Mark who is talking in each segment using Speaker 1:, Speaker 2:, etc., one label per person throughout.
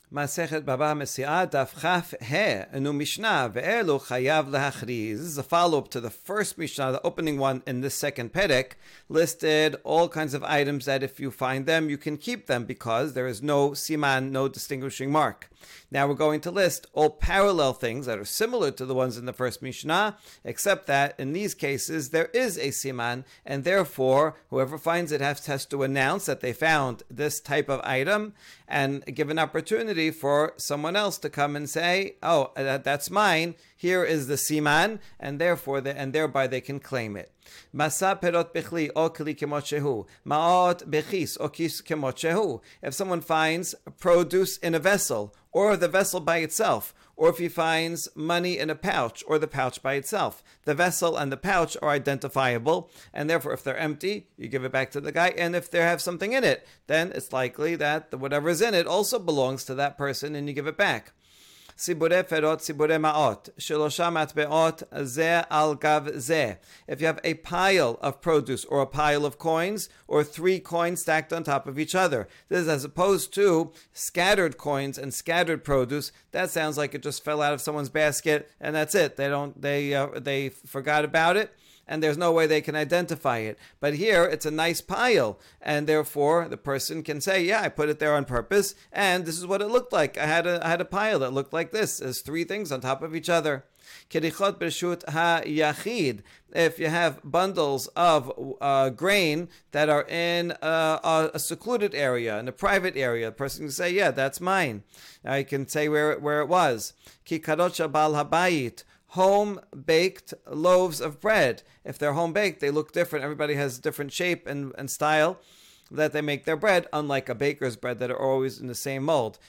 Speaker 1: Masechet Baba Mesiah Daf Chaf He Enu Mishnah Ve'elu Chayav Lehachriz. This is a follow-up to the first Mishnah, the opening one in this second Perek, listed all kinds of items that if you find them, you can keep them because there is no siman, no distinguishing mark. Now we're going to list all parallel things that are similar to the ones in the first Mishnah, except that in these cases there is a siman, and therefore whoever finds it has to announce that they found this type of item and give an opportunity for someone else to come and say, oh, that's mine, here is the siman, and therefore and thereby they can claim it. Masa perot bechli o kli kemot shehu, maot bechis o kis kemot shehu. If someone finds produce in a vessel, or the vessel by itself, or if he finds money in a pouch, or the pouch by itself, the vessel and the pouch are identifiable, and therefore if they're empty, you give it back to the guy, and if they have something in it, then it's likely that whatever is in it also belongs to that person, and you give it back. Sibure ferot, sibure ma'ot, shelosha matbeot ze al gav ze. If you have a pile of produce or a pile of coins or 3 coins stacked on top of each other, this is as opposed to scattered coins and scattered produce. That sounds like it just fell out of someone's basket and that's it. They forgot about it, and there's no way they can identify it. But here, it's a nice pile, and therefore the person can say, yeah, I put it there on purpose, and this is what it looked like. I had a pile that looked like this. There's 3 things on top of each other. Kerichot b'reshut ha-yachid. If you have bundles of grain that are in a secluded area, in a private area, the person can say, yeah, that's mine. I can say where it was. Ki kadot bal habayit. Home-baked loaves of bread. If they're home-baked, they look different. Everybody has different shape and style that they make their bread, unlike a baker's bread that are always in the same mold.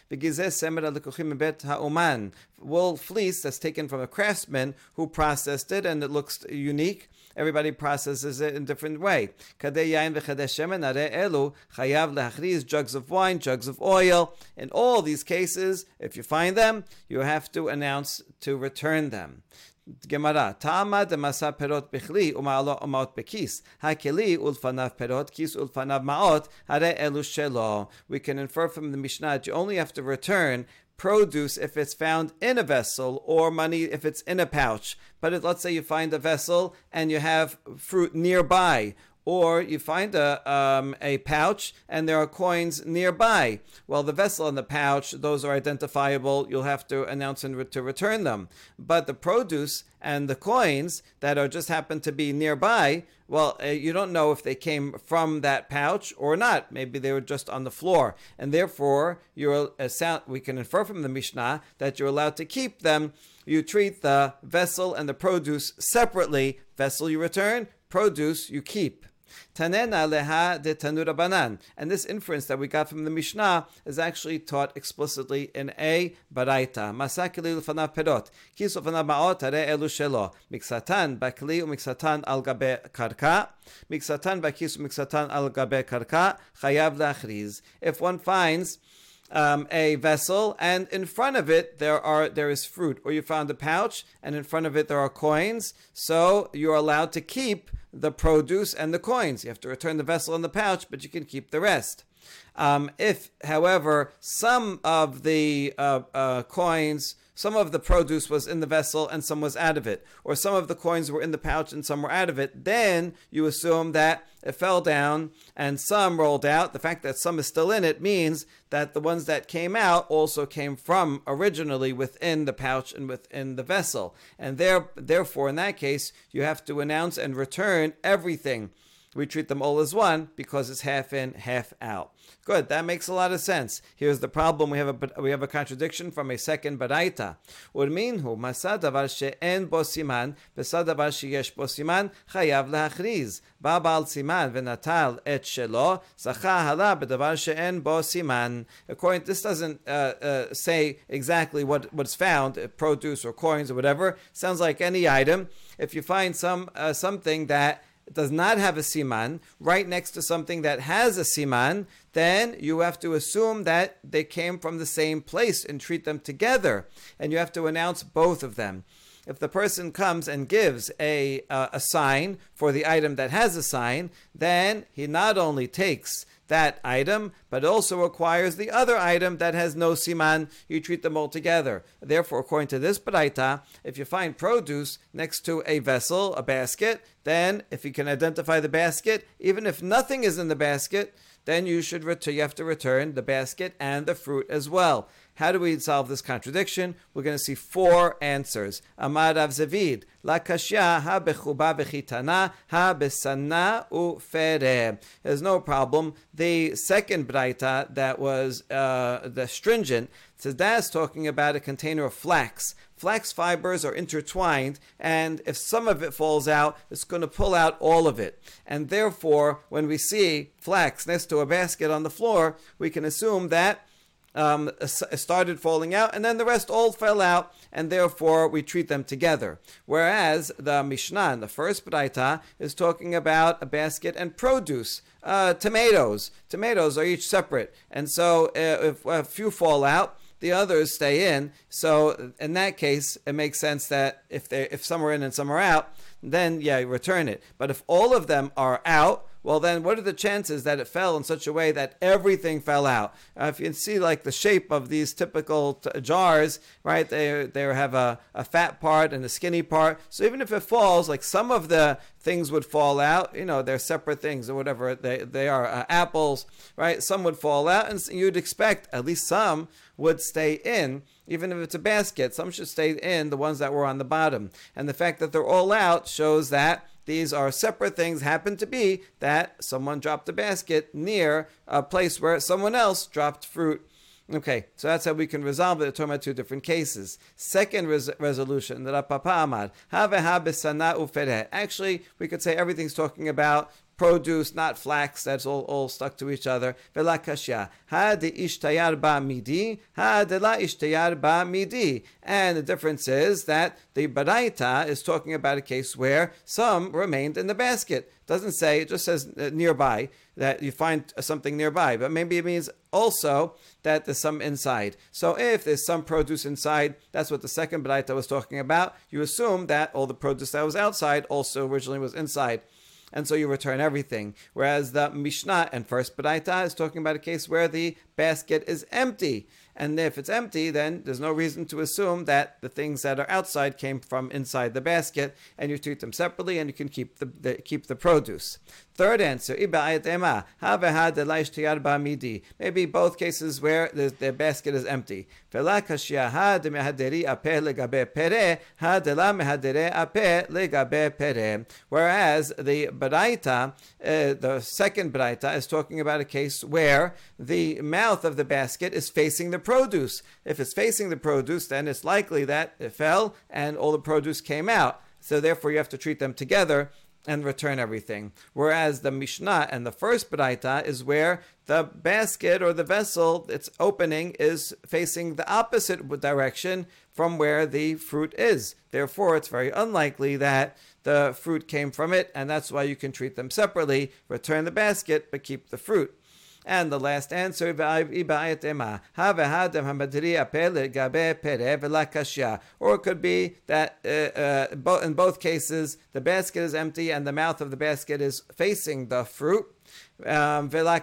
Speaker 1: Wool fleece that's taken from a craftsman who processed it, and it looks unique. Everybody processes it in a different way. Jugs of wine, jugs of oil. In all these cases, if you find them, you have to announce to return them. Gemara, Tama de masa perot bechli umaot bekis. Hakeli ulfanav perot kis ulfanav maot hare elu shelo. We can infer from the Mishnah that you only have to return produce if it's found in a vessel, or money if it's in a pouch. But let's say you find a vessel and you have fruit nearby, or you find a pouch and there are coins nearby. Well, the vessel and the pouch, those are identifiable. You'll have to announce to return them. But the produce and the coins that are just happen to be nearby, well, you don't know if they came from that pouch or not. Maybe they were just on the floor. And therefore, we can infer from the Mishnah that you're allowed to keep them. You treat the vessel and the produce separately. Vessel you return, produce you keep. Tanena leha de tanura banan. And this inference that we got from the Mishnah is actually taught explicitly in a baraita. Masakili ufanav perot, kis ufanav maot hare elu shelo. Miksatan bakli umiksatan al gabe karka. Miksatan bakis umiksatan al gabe karka. Chayav lachriz. If one finds a vessel and in front of it there is fruit, or you found a pouch and in front of it there are coins, so you're allowed to keep the produce and the coins. You have to return the vessel and the pouch, but you can keep the rest. If, however, some of the coins, some of the produce was in the vessel and some was out of it, or some of the coins were in the pouch and some were out of it, then you assume that it fell down and some rolled out. The fact that some is still in it means that the ones that came out also came from originally within the pouch and within the vessel. And therefore, in that case, you have to announce and return everything. We treat them all as one because it's half in, half out. Good, that makes a lot of sense. Here's the problem: we have a contradiction from a second baraita. Urminhu masa davar she'en bo siman, besa davar sheyesh bo siman, chayav lahachriz. Ba ba'al siman v'natal et shelo, zacha hala b'davar she'en bo siman. According, this doesn't say exactly what's found, produce or coins or whatever. Sounds like any item. If you find something that does not have a siman right next to something that has a siman, then you have to assume that they came from the same place and treat them together, and you have to announce both of them. If the person comes and gives a sign for the item that has a sign, then he not only takes that item, but it also requires the other item that has no siman. You treat them all together. Therefore, according to this braita, if you find produce next to a vessel, a basket, then if you can identify the basket, even if nothing is in the basket, then you have to return the basket and the fruit as well. How do we solve this contradiction? We're going to see 4 answers. Amar Rav Zavid, la kashya ha bechuba bechitana ha besanna ufere. There's no problem. The second braita that was the stringent says that's talking about a container of flax. Flax fibers are intertwined, and if some of it falls out, it's going to pull out all of it. And therefore, when we see flax next to a basket on the floor, we can assume that it started falling out, and then the rest all fell out, and therefore we treat them together. Whereas the Mishnah in the first braita is talking about a basket and produce. Tomatoes. Tomatoes are each separate, and so if a few fall out, the others stay in. So in that case, it makes sense that if some are in and some are out, then you return it. But if all of them are out, well then what are the chances that it fell in such a way that everything fell out? If you can see like the shape of these typical jars, right, they have a fat part and a skinny part. So even if it falls, like some of the things would fall out, they're separate things or whatever they are, apples, right? Some would fall out, and you'd expect at least some would stay in. Even if it's a basket, some should stay in, the ones that were on the bottom. And the fact that they're all out shows that these are separate things. Happen to be that someone dropped a basket near a place where someone else dropped fruit. Okay, so that's how we can resolve it. We're talking about 2 different cases. Second resolution, the Rav Papa Amar, ha besana ufere. Actually, we could say everything's talking about produce, not flax. That's all stuck to each other. Vela kashya. Ha de ishtayar ba midi, ha de la ishtayar ba midi. And the difference is that the baraita is talking about a case where some remained in the basket. It doesn't say, it just says nearby, that you find something nearby. But maybe it means also that there's some inside. So if there's some produce inside, that's what the second baraita was talking about. You assume that all the produce that was outside also originally was inside. And so you return everything. Whereas the Mishnah and first Baraita is talking about a case where the basket is empty. And if it's empty, then there's no reason to assume that the things that are outside came from inside the basket, and you treat them separately, and you can keep the produce. Third answer, maybe both cases where the basket is empty. Whereas the Baraita, the second Baraita, is talking about a case where the mouth of the basket is facing the produce. If it's facing the produce, then it's likely that it fell and all the produce came out. So therefore you have to treat them together and return everything. Whereas the Mishnah and the first Baraita is where the basket or the vessel, its opening is facing the opposite direction from where the fruit is. Therefore, it's very unlikely that the fruit came from it, and that's why you can treat them separately, return the basket, but keep the fruit. And the last answer, or it could be that in both cases, the basket is empty and the mouth of the basket is facing the fruit. But the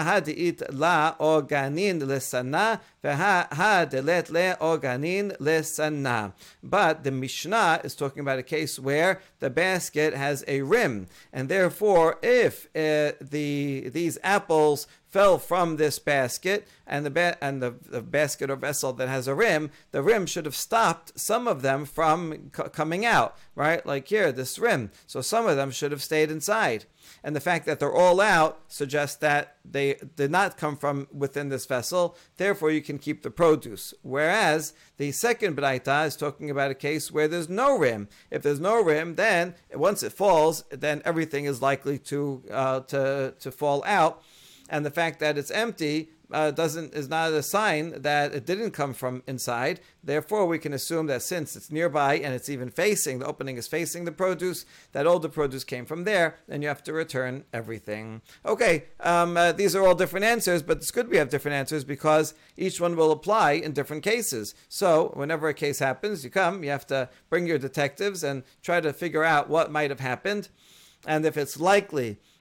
Speaker 1: Mishnah is talking about a case where the basket has a rim, and therefore if these apples fell from this basket, and the basket or vessel that has a rim, the rim should have stopped some of them from coming out, right? Like here, this rim. So some of them should have stayed inside. And the fact that they're all out suggests that they did not come from within this vessel. Therefore, you can keep the produce. Whereas the second Baraita is talking about a case where there's no rim. If there's no rim, then once it falls, then everything is likely to fall out. And the fact that it's empty is not a sign that it didn't come from inside. Therefore, we can assume that since it's nearby and it's even facing, the opening is facing the produce, that all the produce came from there, and you have to return everything. Okay, these are all different answers, but it's good we have different answers because each one will apply in different cases. So whenever a case happens, you have to bring your detectives and try to figure out what might have happened. And if it's likely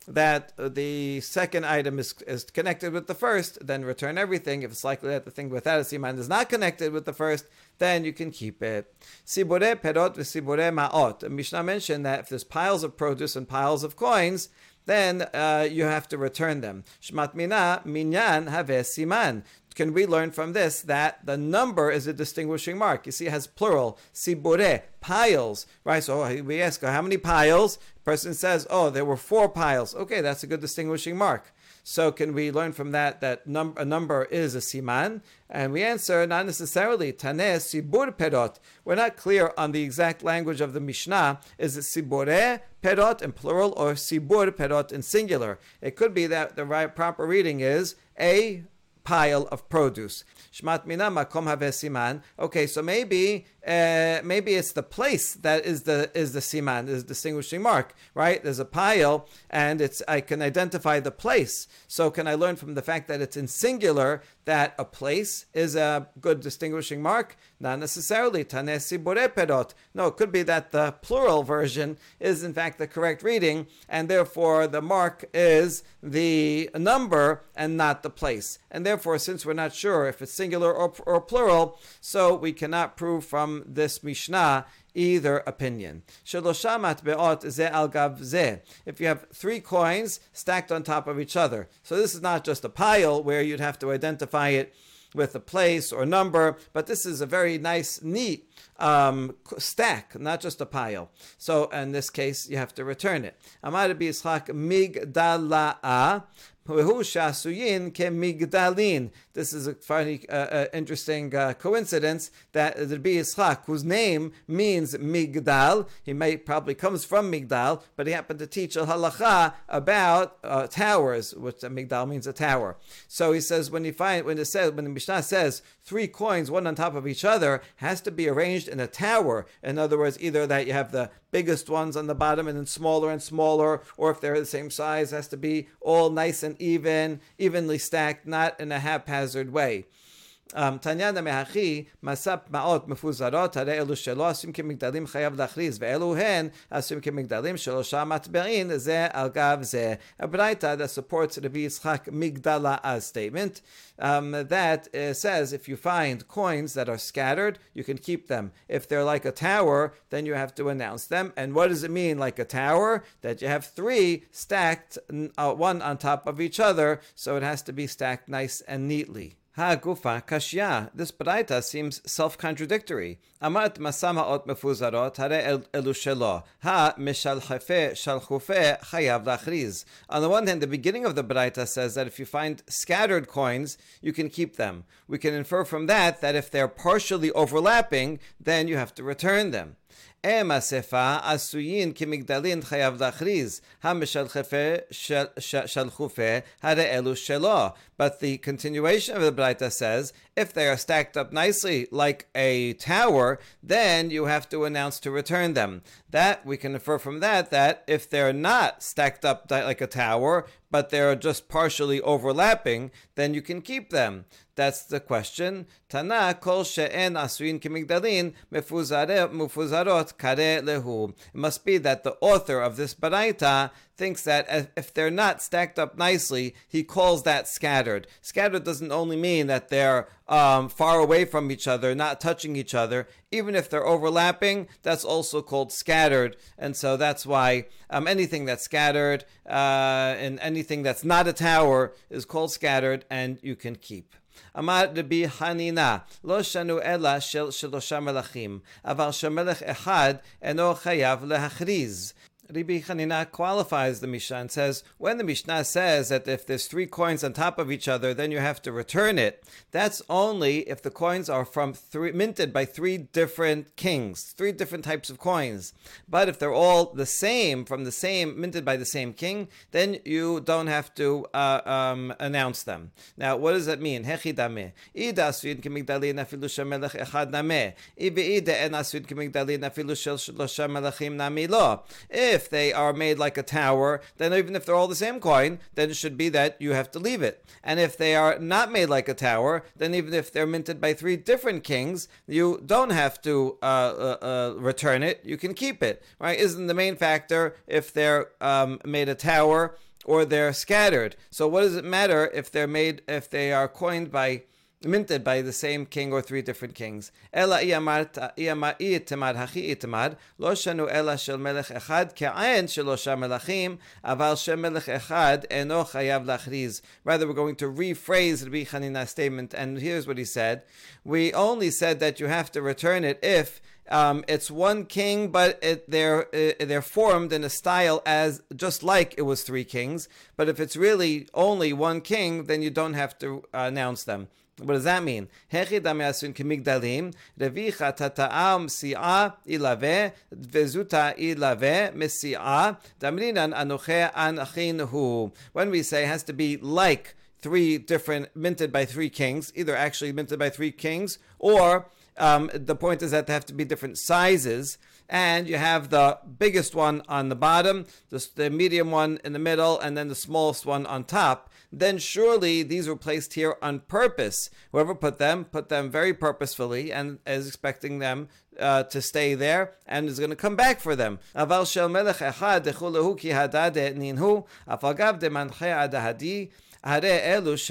Speaker 1: that the second item is connected with the first, then return everything. If it's likely that the thing without a siman is not connected with the first, then you can keep it. Sibure perot v'sibure ma'ot. Mishnah mentioned that if there's piles of produce and piles of coins, then you have to return them. Shmat mina minyan have siman. Can we learn from this that the number is a distinguishing mark? You see, it has plural, sibure, piles, right? So we ask, how many piles? The person says, oh, there were 4 piles. Okay, that's a good distinguishing mark. So can we learn from that a number is a siman? And we answer, not necessarily. Taneh sibur perot. We're not clear on the exact language of the Mishnah. Is it sibure perot in plural or sibur perot in singular? It could be that the proper reading is a pile of produce. Shmat mina makom have siman. Okay, so maybe it's the place that is the siman, is the distinguishing mark, right? There's a pile, and I can identify the place. So can I learn from the fact that it's in singular that a place is a good distinguishing mark? Not necessarily. Taneh sibure perot. No, it could be that the plural version is in fact the correct reading, and therefore the mark is the number and not the place. And therefore, since we're not sure if it's singular or plural, so we cannot prove from this Mishnah either opinion. Shelosha matbeot ze al gav ze. If you have 3 coins stacked on top of each other. So this is not just a pile where you'd have to identify it with a place or number, but this is a very nice, neat stack, not just a pile. So in this case, you have to return it. Amar Rabbi Yitzchak migdala'a. This is a funny, interesting coincidence that Rabbi Yitzchak, whose name means Migdal, probably comes from Migdal, but he happened to teach a halacha about towers, which Migdal means a tower. So he says when the Mishnah says 3 coins, one on top of each other, has to be arranged in a tower. In other words, either that you have the biggest ones on the bottom and then smaller and smaller, or if they're the same size, has to be all nice and evenly stacked, not in a haphazard way. Tanyana mehachi masap maot mefuzarot hare elu shelo asim kemigdalim chayav lachriz ve'elu hen asim kemigdalim shelosha matbein ze al gav ze. A braita that supports Rabbi Yitzchak Migdala'a's statement that says if you find coins that are scattered, you can keep them. If they're like a tower, then you have to announce them. And what does it mean, like a tower? That you have 3 stacked, one on top of each other, so it has to be stacked nice and neatly. Ha gufa kashya. This braita seems self-contradictory. Amat masama ot mefuzarot hare elu shelo. Ha mishalchefe shalchufe chayav lachriz. On the one hand, the beginning of the braita says that if you find scattered coins, you can keep them. We can infer from that if they're partially overlapping, then you have to return them. Emasefa asuyin kimigdalin chayav lachriz hamishalchefe shalchufe hare elu shelo. But the continuation of the braita says if they are stacked up nicely like a tower, then you have to announce to return them. That we can infer from that if they're not stacked up like a tower, but they're just partially overlapping, then you can keep them. That's the question. Tana kol she'en asuin kimigdalin mefuzarot kare lehu. It must be that the author of this baraita thinks that if they're not stacked up nicely, he calls that scattered. Scattered doesn't only mean that they're far away from each other, not touching each other. Even if they're overlapping, that's also called scattered. And so that's why anything that's scattered and anything that's not a tower is called scattered, and you can keep. Amar Rabbi Hanina, lo shanu ela shel shelosha melachim, aval shemelech echad eno chayav lehachriz. Rabbi Hanina qualifies the Mishnah and says, when the Mishnah says that if there's 3 coins on top of each other, then you have to return it, that's only if the coins are minted by 3 different kings, 3 different types of coins. But if they're all the same, minted by the same king, then you don't have to announce them. Now, what does that mean? Hechidame. Ida asuin kemigdalin afilu shemelech echad name. Ibeida en asuin kemigdalin afilu shel shlosha melachim nami lo. If they are made like a tower, then even if they're all the same coin, then it should be that you have to leave it. And if they are not made like a tower, then even if they're minted by 3 different kings, you don't have to return it. You can keep it, right? Isn't the main factor if they're made a tower or they're scattered. So what does it matter if they are minted by the same king or three different kings? Ela itamad hachi itamad lo shanu ela shel melech echad ke'ayin shelosha melachim aval shem melech echad eno chayav lachriz. Rather, we're going to rephrase Rabbi Chanina's statement, and here's what he said. We only said that you have to return it if it's one king, but they're formed in a style as just like it was three kings. But if it's really only one king, then you don't have to announce them. What does that mean? Kemigdalim, revicha tata'am si'a ilave, vezuta ilave mesi'a, damrinan anoche anachinu. When we say it has to be like three different, minted by three kings, either actually minted by three kings, or the point is that they have to be different sizes, and you have the biggest one on the bottom, the medium one in the middle, and then the smallest one on top. Then surely these were placed here on purpose. Whoever put them very purposefully and is expecting them to stay there and is going to come back for them. Aval shel melech echad dechulahu ki hadade ninhu afagav de manche adahadi. But if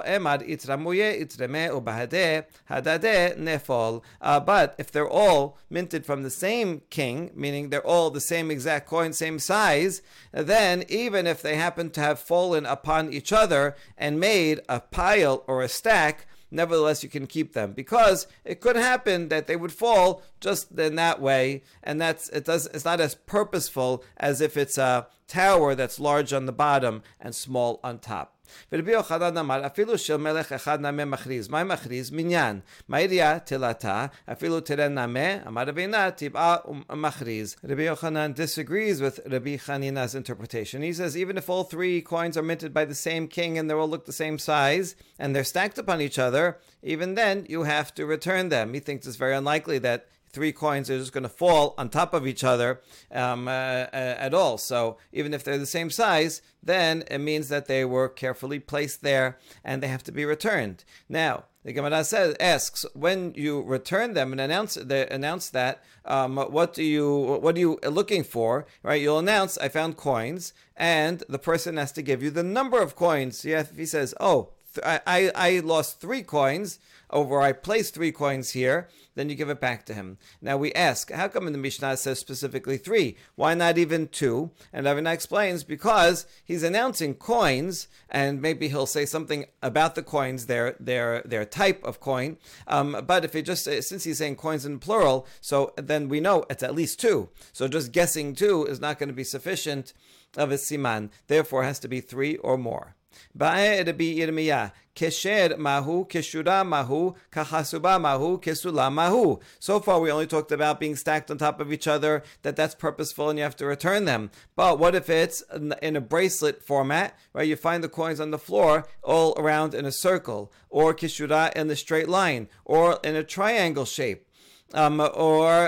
Speaker 1: they're all minted from the same king, meaning they're all the same exact coin, same size, then even if they happen to have fallen upon each other and made a pile or a stack, nevertheless you can keep them, because it could happen that they would fall just in that way, and it's not as purposeful as if it's a tower that's large on the bottom and small on top. ורבי יוחנן אמר, אפילו של מלך אחד נמה מכריז. מה מכריז? מניין. מה ידיעה? תלתה. אפילו תראה נמה, אמר רבינה, טבעה ומכריז. Rabbi Yochanan disagrees with Rabbi Chanina's interpretation. He says, even if all three coins are minted by the same king and they all look the same size, and they're stacked upon each other, even then you have to return them. He thinks it's very unlikely that three coins are just going to fall on top of each other at all. So even if they're the same size, then it means that they were carefully placed there and they have to be returned. Now, the Gemara asks, when you return them and announce that, what are you looking for? Right? You'll announce, I found coins, and the person has to give you the number of coins. Yeah, if he says, I lost 3 coins, or I placed 3 coins here, then you give it back to him. Now we ask, how come in the Mishnah it says specifically 3? Why not even 2? And Ravina explains, because he's announcing coins, and maybe he'll say something about the coins, their type of coin. But if since he's saying coins in plural, so then we know it's at least 2. So just guessing 2 is not going to be sufficient of a siman. Therefore, it has to be 3 or more. Kesher mahu, keshura mahu, kahasuba mahu, kesula mahu. So far we only talked about being stacked on top of each other, that's purposeful and you have to return them. But what if it's in a bracelet format, right? You find the coins on the floor all around in a circle, or keshura in the straight line, or in a triangle shape. Or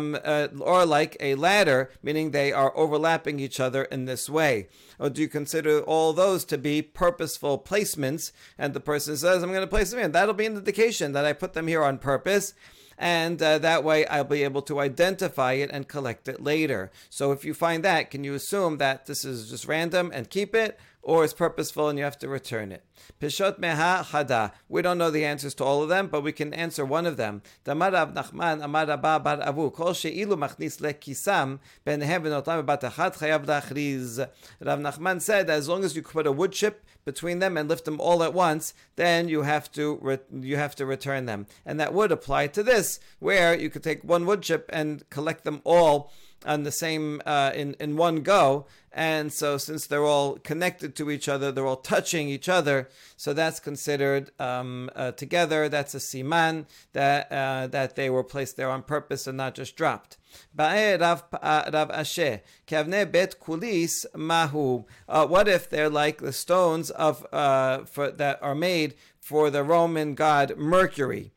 Speaker 1: like a ladder, meaning they are overlapping each other in this way? Or do you consider all those to be purposeful placements? And the person says, I'm going to place them here. That'll be an indication that I put them here on purpose. And that way I'll be able to identify it and collect it later. So if you find that, can you assume that this is just random and keep it? Or it's purposeful and you have to return it? Peshot meha chada. We don't know the answers to all of them, but we can answer one of them. Damar Rav Nachman amar Rabba bar Avu kol she'ilu machnis lekisam benehem v'notam b'bat achad chayav lachriz. Rav Nachman said that as long as you put a wood chip between them and lift them all at once, then you have to return them. And that would apply to this, where you could take one wood chip and collect them all on the same in one go. And so since they're all connected to each other, they're all touching each other, so that's considered together. That's a siman that they were placed there on purpose and not just dropped. Rav Asher, kavne bet kulis mahu. What if they're like the stones that are made for the Roman god Mercury?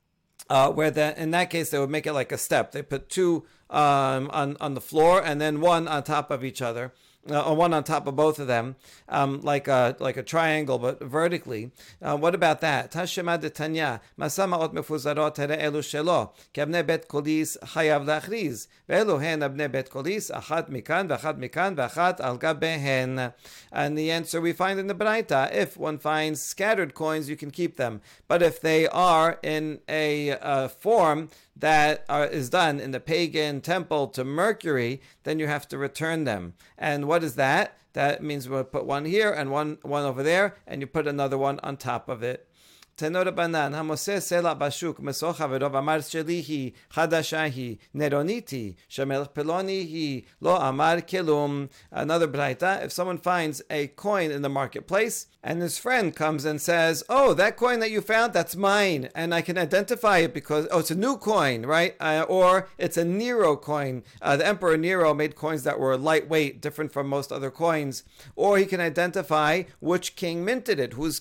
Speaker 1: In that case they would make it like a step. They put 2 on the floor and then 1 on top of each other. or one on top of both of them, like a triangle, but vertically. What about that? Tashema de Tanya, Masama'ot mefuzarot elu shelo, kebne bet kolis chayav lachriz, ve'elu hen abne bet kolis, achat mikan, v'achat al gabehen. And the answer we find in the Braita, if one finds scattered coins, you can keep them. But if they are in a form that is done in the pagan temple to Mercury, then you have to return them. And what is that? That means we'll put one here and one over there, and you put another one on top of it. Tenor Banan, Hamose Sela Bashuk, Mesocha Vedov Amar Shelihi, Hadashahi, Neroniti, Shemelch Pelonihi, Lo Amar Kelum. Another Braita, if someone finds a coin in the marketplace, and his friend comes and says, oh, that coin that you found, that's mine, and I can identify it because, it's a new coin, right? Or it's a Nero coin. The Emperor Nero made coins that were lightweight, different from most other coins. Or he can identify which king minted it, whose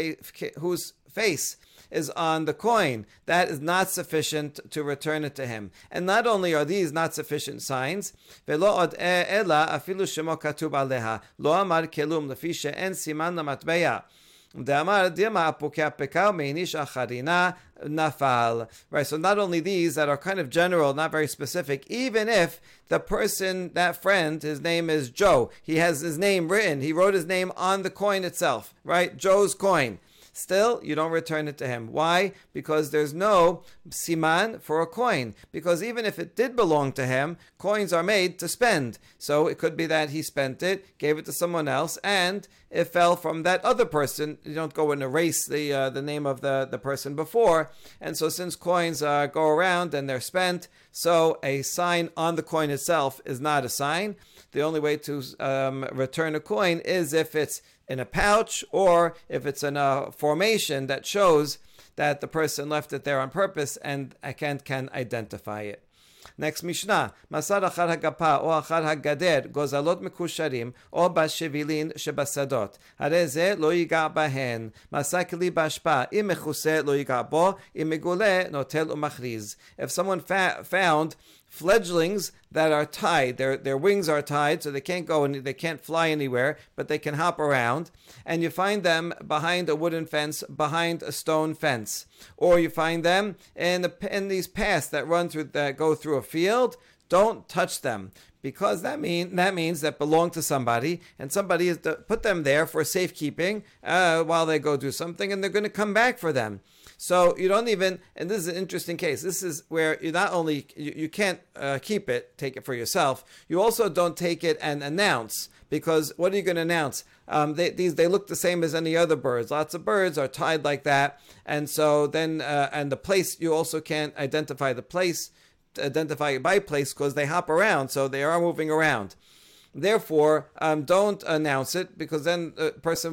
Speaker 1: face is on the coin. That is not sufficient to return it to him. And not only are these not sufficient signs, velo od ela afilu shemo katub aleha lo amar kelum lefi she'en siman lamatbeya. Right, so not only these that are kind of general, not very specific, even if the person, that friend, his name is Joe, he has his name written, he wrote his name on the coin itself, right? Joe's coin. Still, you don't return it to him. Why? Because there's no siman for a coin. Because even if it did belong to him, coins are made to spend. So it could be that he spent it, gave it to someone else, and it fell from that other person. You don't go and erase the name of the person before. And so since coins go around and they're spent, so a sign on the coin itself is not a sign. The only way to return a coin is if it's in a pouch, or if it's in a formation that shows that the person left it there on purpose and I can identify it. Next Mishnah, Masar achar hagapa o achar hagader gozalot mekusharim o bashevilin shebasadot. Hare ze lo yiga bahen. Masar kli bashpa im mechuse lo yiga bo im megule notel umachriz. If someone found fledglings that are tied, their wings are tied, so they can't go and they can't fly anywhere, but they can hop around, and you find them behind a wooden fence, behind a stone fence, or you find them in these paths that go through a field, don't touch them, because that means that belong to somebody, and somebody has to put them there for safekeeping while they go do something, and they're going to come back for them. So you don't even, and this is an interesting case. This is where you not only, you can't keep it, take it for yourself. You also don't take it and announce, because what are you going to announce? They look the same as any other birds. Lots of birds are tied like that. And so then, and the place, you also can't identify the place, identify it by place, because they hop around. So they are moving around. Therefore, don't announce it, because then the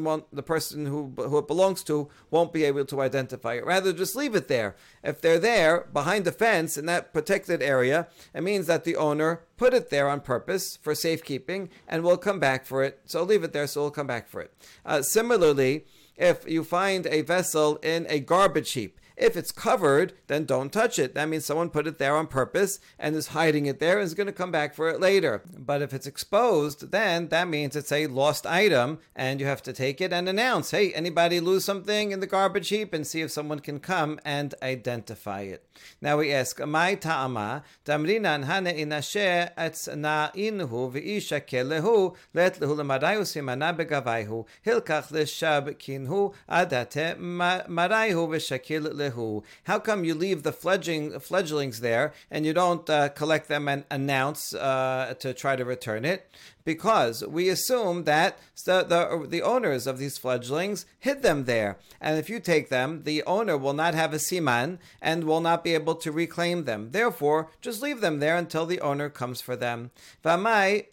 Speaker 1: person who it belongs to won't be able to identify it. Rather, just leave it there. If they're there behind the fence in that protected area, it means that the owner put it there on purpose for safekeeping and will come back for it. So leave it there, so we'll come back for it. Similarly, if you find a vessel in a garbage heap, if it's covered, then don't touch it. That means someone put it there on purpose and is hiding it there and is going to come back for it later. But if it's exposed, then that means it's a lost item and you have to take it and announce, hey, anybody lose something in the garbage heap, and see if someone can come and identify it. Now we ask, Mai ta'ama, damrinan hane inashe etzna inhu v'ishakel lehu, let lehu lemarayu simana begavaihu, hilkach leshab kinhu adate maraihu v'shakil lehu. How come you leave the fledglings there and you don't collect them and announce to try to return it? Because we assume that the owners of these fledglings hid them there. And if you take them, the owner will not have a siman and will not be able to reclaim them. Therefore, just leave them there until the owner comes for them. Wait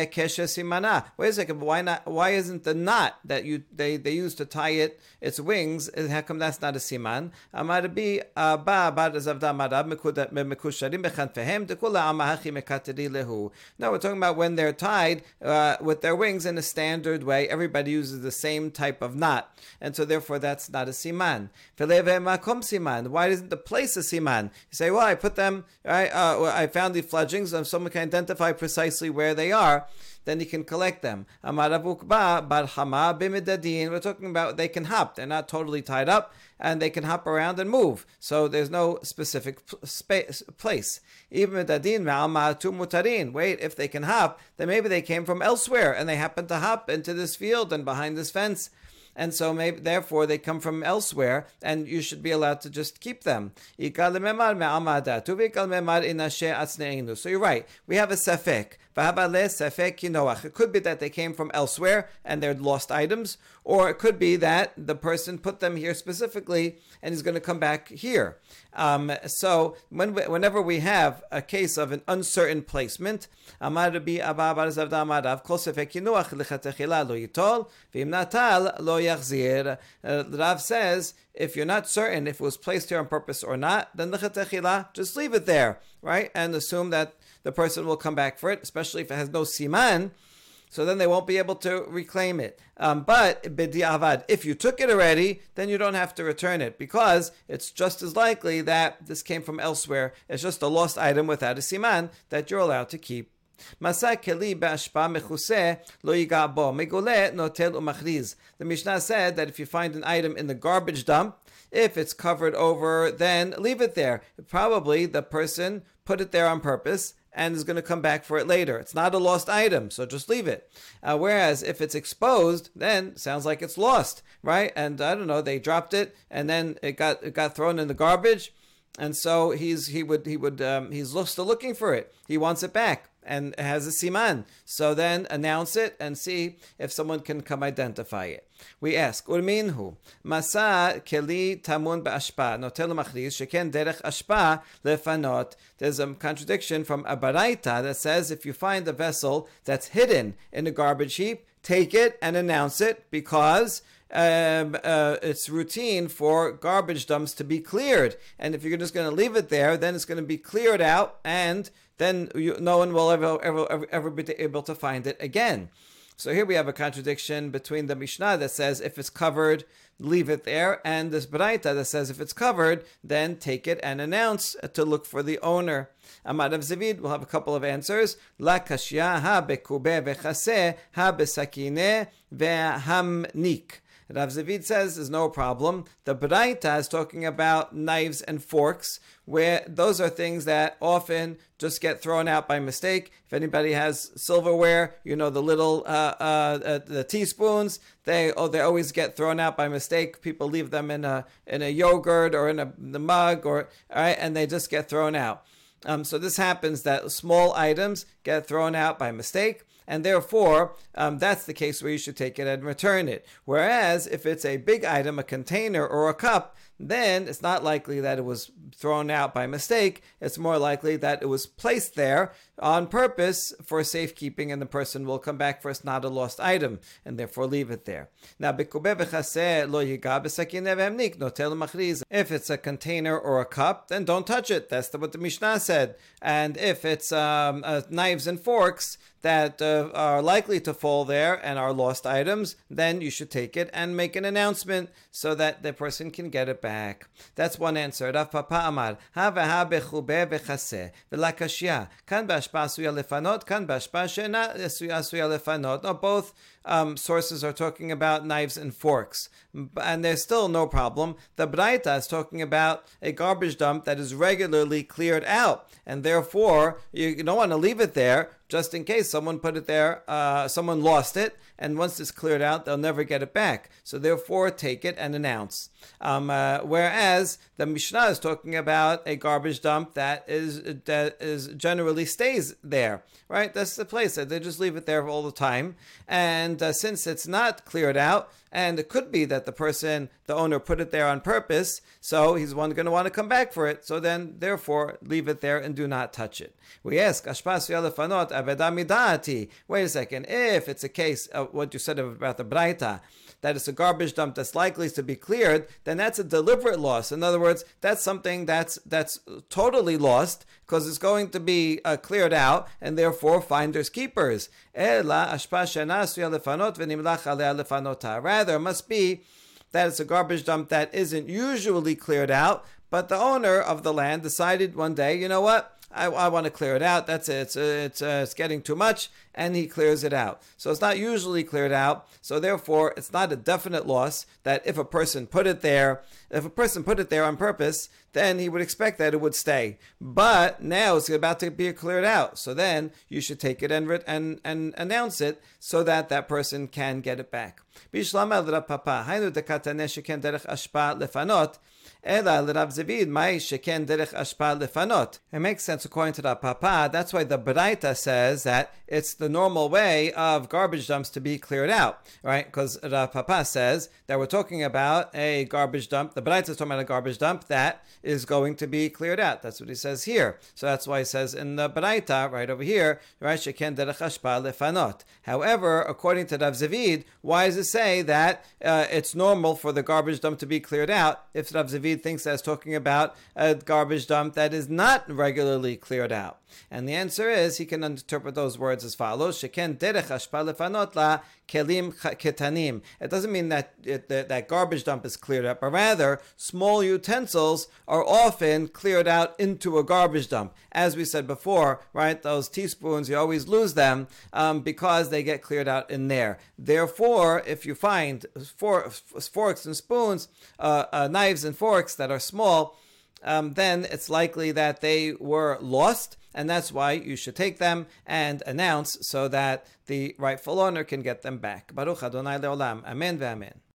Speaker 1: a second, why isn't the knot that they use to tie its wings, how come that's not a siman? Amar Rabbi Abba bar Zavda Marab mekusharim bechanfehem dekula amahachi mekateri lehu. Now we're talking about when they're tied with their wings in a standard way. Everybody uses the same type of knot, and so therefore that's not a siman. Siman. Why isn't the place a siman? You say, well, I put them. I found the fledglings, and someone can identify precisely where they are. Then you can collect them. Amar Rav Ukba bar Hama b'midadin. We're talking about they can hop. They're not totally tied up, and they can hop around and move. So there's no specific place. Even midadin ma'al ma'atu mutarin. Wait, if they can hop, then maybe they came from elsewhere, and they happen to hop into this field and behind this fence. And so maybe therefore they come from elsewhere, and you should be allowed to just keep them. So you're right. We have a safek. It could be that they came from elsewhere and they're lost items, or it could be that the person put them here specifically and is going to come back here. So whenever we have a case of an uncertain placement, Rav says, if you're not certain if it was placed here on purpose or not, then just leave it there, right? And assume that the person will come back for it, especially if it has no siman, so then they won't be able to reclaim it. But b'di'avad, if you took it already, then you don't have to return it, because it's just as likely that this came from elsewhere. It's just a lost item without a siman that you're allowed to keep. The Mishnah said that if you find an item in the garbage dump, if it's covered over, then leave it there. Probably the person put it there on purpose and is going to come back for it later. It's not a lost item, so just leave it. Whereas if it's exposed, then it sounds like it's lost, right? And I don't know, they dropped it and then it got thrown in the garbage, and so he's still looking for it. He wants it back and it has a siman. So then announce it and see if someone can come identify it. We ask, Urminhu, Masa keli tamun ba'ashpa, notel machriz, sheken derech ashpa lefanot. There's a contradiction from a baraita that says if you find a vessel that's hidden in a garbage heap, take it and announce it, because it's routine for garbage dumps to be cleared. And if you're just going to leave it there, then it's going to be cleared out, and then no one will ever be able to find it again. So here we have a contradiction between the Mishnah that says if it's covered, leave it there, and this Braita that says if it's covered, then take it and announce to look for the owner. Amar Rav Zavid will have a couple of answers. La kashya ha bekube vechase ha besakine vehamnik. Rav Zavid says there's no problem. The Braita is talking about knives and forks, where those are things that often just get thrown out by mistake. If anybody has silverware, you know, the little the teaspoons, they always get thrown out by mistake. People leave them in a yogurt or in the mug, or all right, and they just get thrown out. So this happens, that small items get thrown out by mistake, and therefore that's the case where you should take it and return it. Whereas if it's a big item, a container or a cup, then it's not likely that it was thrown out by mistake. It's more likely that it was placed there on purpose for safekeeping, and the person will come back for it's not a lost item, and therefore leave it there. Now, if it's a container or a cup, then don't touch it. That's what the Mishnah said. And if it's knives and forks that are likely to fall there and are lost items, then you should take it and make an announcement so that the person can get it back. That's one answer. Rav Papa Amar, ha v'ha bechube v'chaseh v'lakashya kan b'ashpa asuya lefanot, kan b'ashpa she'ena asuya lefanot. No, both sources are talking about knives and forks, and there's still no problem. The Braita is talking about a garbage dump that is regularly cleared out, and therefore you don't want to leave it there just in case someone put it there, someone lost it, and once it's cleared out, they'll never get it back. So therefore, take it and announce. Whereas the Mishnah is talking about a garbage dump that is generally stays there, right? That's the place that they just leave it there all the time. And since it's not cleared out, And it could be that the owner put it there on purpose, so he's going to want to come back for it. So then, therefore, leave it there and do not touch it. We ask, wait a second, if it's a case of what you said about the Braita, that it's a garbage dump that's likely to be cleared, then that's a deliberate loss. In other words, that's something that's totally lost because it's going to be cleared out, and therefore finders keepers. Rather, it must be that it's a garbage dump that isn't usually cleared out, but the owner of the land decided one day, you know what? I want to clear it out. That's it. It's getting too much, and he clears it out. So it's not usually cleared out. So therefore, it's not a definite loss that if a person put it there on purpose, then he would expect that it would stay. But now it's about to be cleared out. So then you should take it and announce it so that that person can get it back. It makes sense according to the Papa. That's why the Braita says that it's the normal way of garbage dumps to be cleared out, right? Because the Papa says that we're talking about a garbage dump. The Braita is talking about a garbage dump that is going to be cleared out. That's what he says here. So that's why he says in the Braita, right over here, right? Sheken derech hashpa lefanot. However, according to Rav Zavid, why does it say that it's normal for the garbage dump to be cleared out if Rav Zavid thinks that it's talking about a garbage dump that is not regularly cleared out? And the answer is he can interpret those words as follows: Sheken derech hashpa lefanot la kelim ketanim. It doesn't mean that that garbage dump is cleared out, but rather small utensils are often cleared out into a garbage dump. As we said before, right? Those teaspoons, you always lose them because they get cleared out in there. Therefore, if you find forks and spoons, knives and forks that are small, then it's likely that they were lost, and that's why you should take them and announce so that the rightful owner can get them back. Baruch Adonai Leolam. Amen ve'amen.